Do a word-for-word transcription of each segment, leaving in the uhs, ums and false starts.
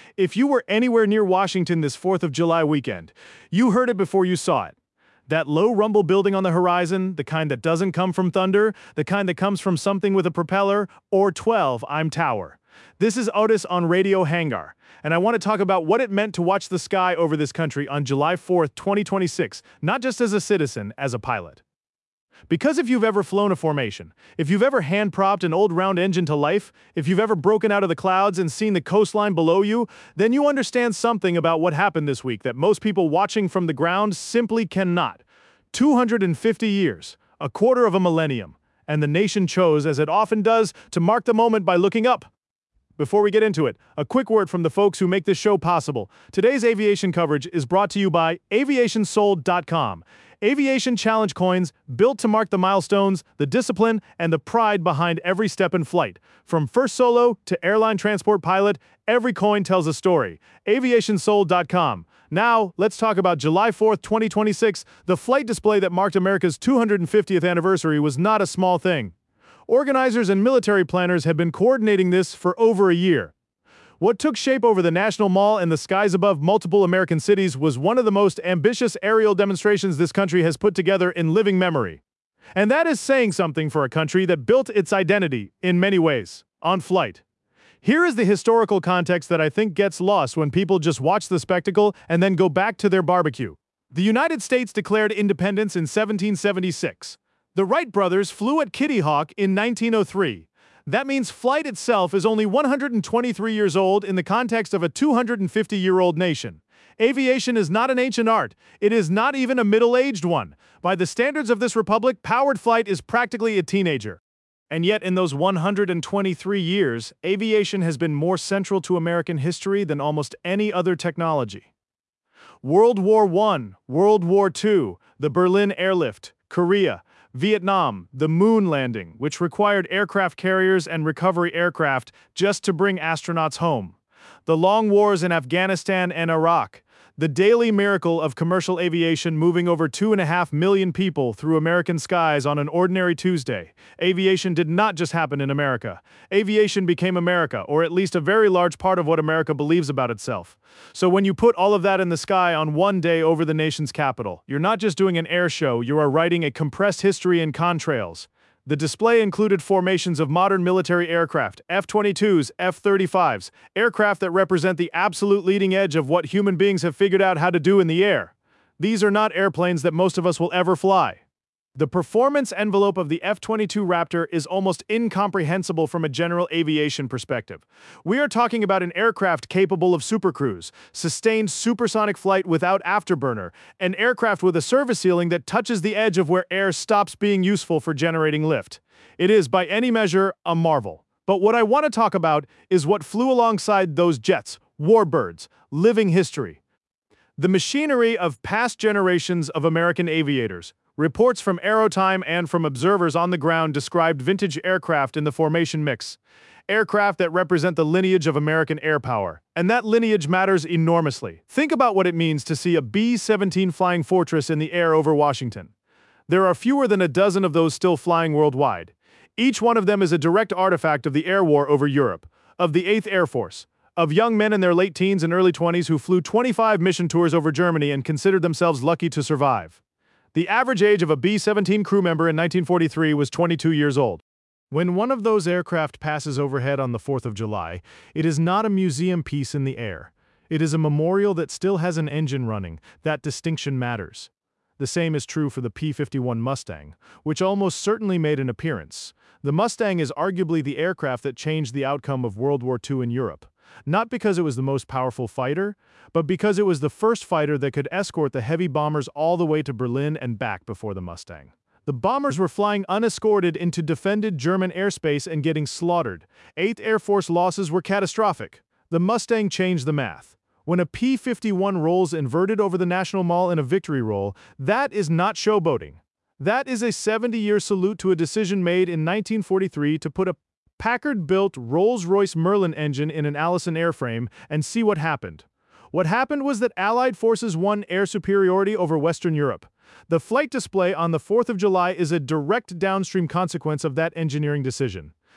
If you were anywhere near Washington this fourth of July weekend, you heard it before you saw it. That low rumble building on the horizon, the kind that doesn't come from thunder, the kind that comes from something with a propeller, or twelve I'm Tower. This is Otis on Radio Hangar, and I want to talk about what it meant to watch the sky over this country on July fourth, twenty twenty-six, not just as a citizen, as a pilot. Because if you've ever flown a formation, if you've ever hand-propped an old round engine to life, if you've ever broken out of the clouds and seen the coastline below you, then you understand something about what happened this week that most people watching from the ground simply cannot. two hundred fifty years, a quarter of a millennium, and the nation chose, as it often does, to mark the moment by looking up. Before we get into it, a quick word from the folks who make this show possible. Today's aviation coverage is brought to you by aviation sold dot com. Aviation challenge coins built to mark the milestones, the discipline, and the pride behind every step in flight. From first solo to airline transport pilot, every coin tells a story. aviation sold dot com. Now, let's talk about July fourth, twenty twenty-six. The flight display that marked America's two hundred fiftieth anniversary was not a small thing. Organizers and military planners had been coordinating this for over a year. What took shape over the National Mall and the skies above multiple American cities was one of the most ambitious aerial demonstrations this country has put together in living memory. And that is saying something for a country that built its identity, in many ways, on flight. Here is the historical context that I think gets lost when people just watch the spectacle and then go back to their barbecue. The United States declared independence in seventeen seventy-six. The Wright brothers flew at Kitty Hawk in nineteen oh three. That means flight itself is only one hundred twenty-three years old in the context of a two hundred fifty-year-old nation. Aviation is not an ancient art. It is not even a middle-aged one. By the standards of this republic, powered flight is practically a teenager. And yet, in those one hundred twenty-three years, aviation has been more central to American history than almost any other technology. World War One, World War Two, the Berlin airlift, Korea, Vietnam, the moon landing, which required aircraft carriers and recovery aircraft just to bring astronauts home. The long wars in Afghanistan and Iraq. The daily miracle of commercial aviation moving over two and a half million people through American skies on an ordinary Tuesday. Aviation did not just happen in America. Aviation became America, or at least a very large part of what America believes about itself. So when you put all of that in the sky on one day over the nation's capital, you're not just doing an air show, you are writing a compressed history in contrails. The display included formations of modern military aircraft, F twenty-twos, F thirty-fives, aircraft that represent the absolute leading edge of what human beings have figured out how to do in the air. These are not airplanes that most of us will ever fly. The performance envelope of the F twenty-two Raptor is almost incomprehensible from a general aviation perspective. We are talking about an aircraft capable of supercruise, sustained supersonic flight without afterburner, an aircraft with a service ceiling that touches the edge of where air stops being useful for generating lift. It is, by any measure, a marvel. But what I want to talk about is what flew alongside those jets, warbirds, living history. The machinery of past generations of American aviators. Reports from Aerotime and from observers on the ground described vintage aircraft in the formation mix. Aircraft that represent the lineage of American air power. And that lineage matters enormously. Think about what it means to see a B seventeen Flying Fortress in the air over Washington. There are fewer than a dozen of those still flying worldwide. Each one of them is a direct artifact of the air war over Europe, of the eighth Air Force, of young men in their late teens and early twenties who flew twenty-five mission tours over Germany and considered themselves lucky to survive. The average age of a B seventeen crew member in nineteen forty-three was twenty-two years old. When one of those aircraft passes overhead on the fourth of July, it is not a museum piece in the air. It is a memorial that still has an engine running. That distinction matters. The same is true for the P fifty-one Mustang, which almost certainly made an appearance. The Mustang is arguably the aircraft that changed the outcome of World War Two in Europe. Not because it was the most powerful fighter, but because it was the first fighter that could escort the heavy bombers all the way to Berlin and back before the Mustang. The bombers were flying unescorted into defended German airspace and getting slaughtered. eighth Air Force losses were catastrophic. The Mustang changed the math. When a P fifty-one rolls inverted over the National Mall in a victory roll, that is not showboating. That is a seventy-year salute to a decision made in nineteen forty-three to put a Packard-built Rolls-Royce Merlin engine in an Allison airframe and see what happened. What happened was that Allied forces won air superiority over Western Europe. The flight display on the fourth of July is a direct downstream consequence of that engineering decision.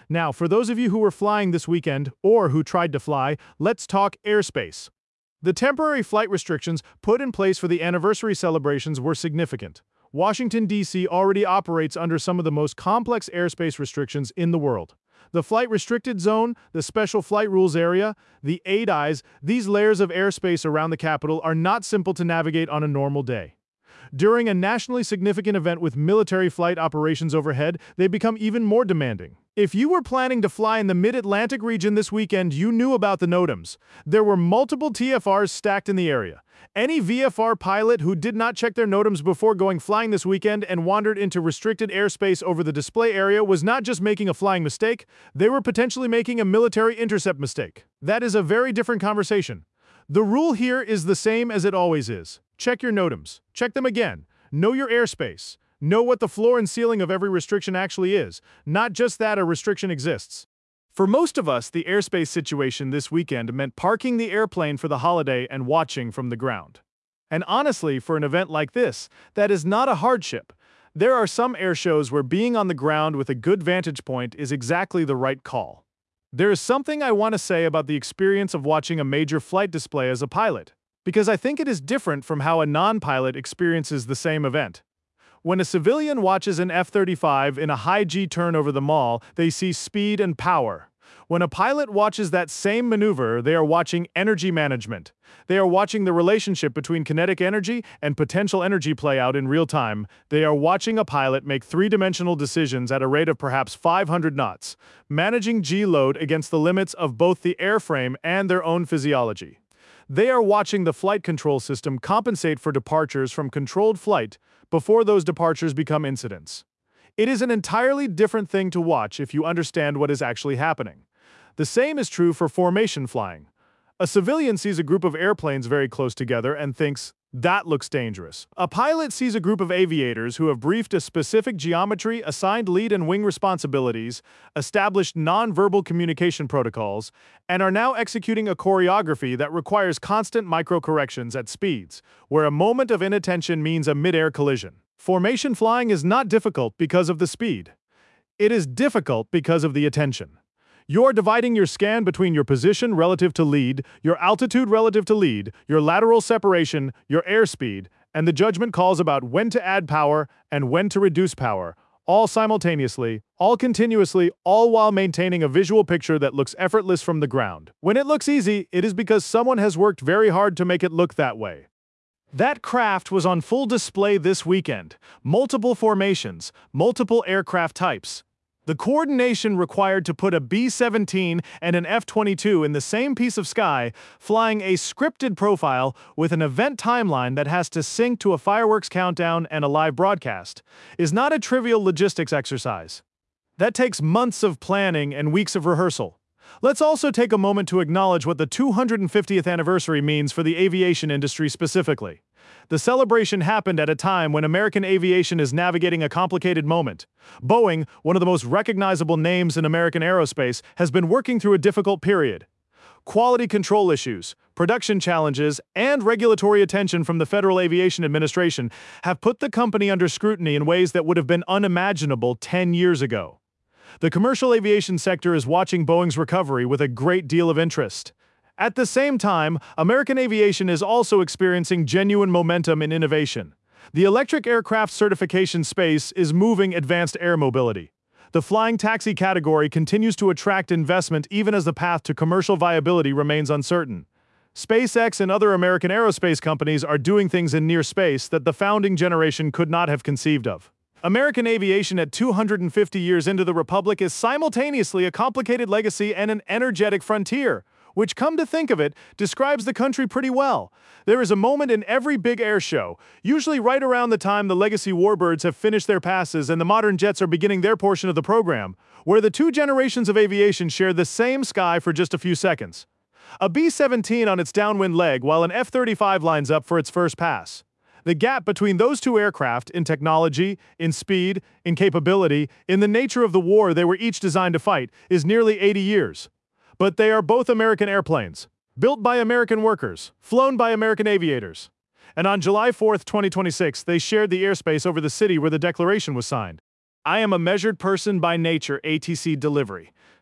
Now, for those of you who were flying this weekend, or who tried to fly, let's talk airspace. The temporary flight restrictions put in place for the anniversary celebrations were significant. Washington, D C already operates under some of the most complex airspace restrictions in the world. The Flight Restricted Zone, the Special Flight Rules Area, the A D Is, these layers of airspace around the capital are not simple to navigate on a normal day. During a nationally significant event with military flight operations overhead, they become even more demanding. If you were planning to fly in the mid-Atlantic region this weekend, you knew about the NOTAMs. There were multiple T F Rs stacked in the area. Any V F R pilot who did not check their NOTAMs before going flying this weekend and wandered into restricted airspace over the display area was not just making a flying mistake, they were potentially making a military intercept mistake. That is a very different conversation. The rule here is the same as it always is. Check your NOTAMs. Check them again. Know your airspace. Know what the floor and ceiling of every restriction actually is, not just that a restriction exists. For most of us, the airspace situation this weekend meant parking the airplane for the holiday and watching from the ground. And honestly, for an event like this, that is not a hardship. There are some air shows where being on the ground with a good vantage point is exactly the right call. There is something I want to say about the experience of watching a major flight display as a pilot, because I think it is different from how a non-pilot experiences the same event. When a civilian watches an F thirty-five in a high-G turn over the mall, they see speed and power. When a pilot watches that same maneuver, they are watching energy management. They are watching the relationship between kinetic energy and potential energy play out in real time. They are watching a pilot make three-dimensional decisions at a rate of perhaps five hundred knots, managing G-load against the limits of both the airframe and their own physiology. They are watching the flight control system compensate for departures from controlled flight before those departures become incidents. It is an entirely different thing to watch if you understand what is actually happening. The same is true for formation flying. A civilian sees a group of airplanes very close together and thinks, that looks dangerous. A pilot sees a group of aviators who have briefed a specific geometry, assigned lead and wing responsibilities, established non-verbal communication protocols, and are now executing a choreography that requires constant micro-corrections at speeds, where a moment of inattention means a mid-air collision. Formation flying is not difficult because of the speed. It is difficult because of the attention. You're dividing your scan between your position relative to lead, your altitude relative to lead, your lateral separation, your airspeed, and the judgment calls about when to add power and when to reduce power, all simultaneously, all continuously, all while maintaining a visual picture that looks effortless from the ground. When it looks easy, it is because someone has worked very hard to make it look that way. That craft was on full display this weekend. Multiple formations, multiple aircraft types. The coordination required to put a B seventeen and an F twenty-two in the same piece of sky, flying a scripted profile with an event timeline that has to sync to a fireworks countdown and a live broadcast, is not a trivial logistics exercise. That takes months of planning and weeks of rehearsal. Let's also take a moment to acknowledge what the two hundred fiftieth anniversary means for the aviation industry specifically. The celebration happened at a time when American aviation is navigating a complicated moment. Boeing, one of the most recognizable names in American aerospace, has been working through a difficult period. Quality control issues, production challenges, and regulatory attention from the Federal Aviation Administration have put the company under scrutiny in ways that would have been unimaginable ten years ago. The commercial aviation sector is watching Boeing's recovery with a great deal of interest. At the same time, American aviation is also experiencing genuine momentum in innovation. The electric aircraft certification space is moving advanced air mobility. The flying taxi category continues to attract investment even as the path to commercial viability remains uncertain. SpaceX and other American aerospace companies are doing things in near space that the founding generation could not have conceived of. American aviation at two hundred fifty years into the Republic is simultaneously a complicated legacy and an energetic frontier, which, come to think of it, describes the country pretty well. There is a moment in every big air show, usually right around the time the legacy warbirds have finished their passes and the modern jets are beginning their portion of the program, where the two generations of aviation share the same sky for just a few seconds. A B seventeen on its downwind leg while an F thirty-five lines up for its first pass. The gap between those two aircraft in technology, in speed, in capability, in the nature of the war they were each designed to fight is nearly eighty years. But they are both American airplanes, built by American workers, flown by American aviators. And on July fourth, twenty twenty-six, they shared the airspace over the city where the Declaration was signed. I am a measured person by nature, A T C delivery.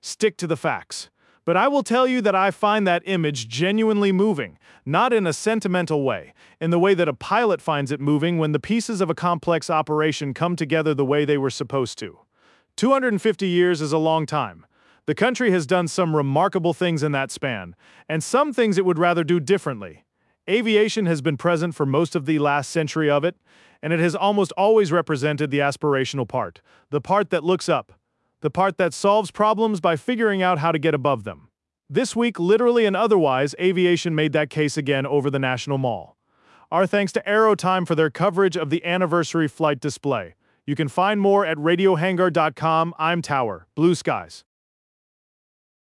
Stick to the facts. But I will tell you that I find that image genuinely moving, not in a sentimental way, in the way that a pilot finds it moving when the pieces of a complex operation come together the way they were supposed to. two hundred fifty years is a long time. The country has done some remarkable things in that span, and some things it would rather do differently. Aviation has been present for most of the last century of it, and it has almost always represented the aspirational part, the part that looks up, the part that solves problems by figuring out how to get above them. This week, literally and otherwise, aviation made that case again over the National Mall. Our thanks to Aerotime for their coverage of the anniversary flight display. You can find more at radio hangar dot com. I'm Tower. Blue skies.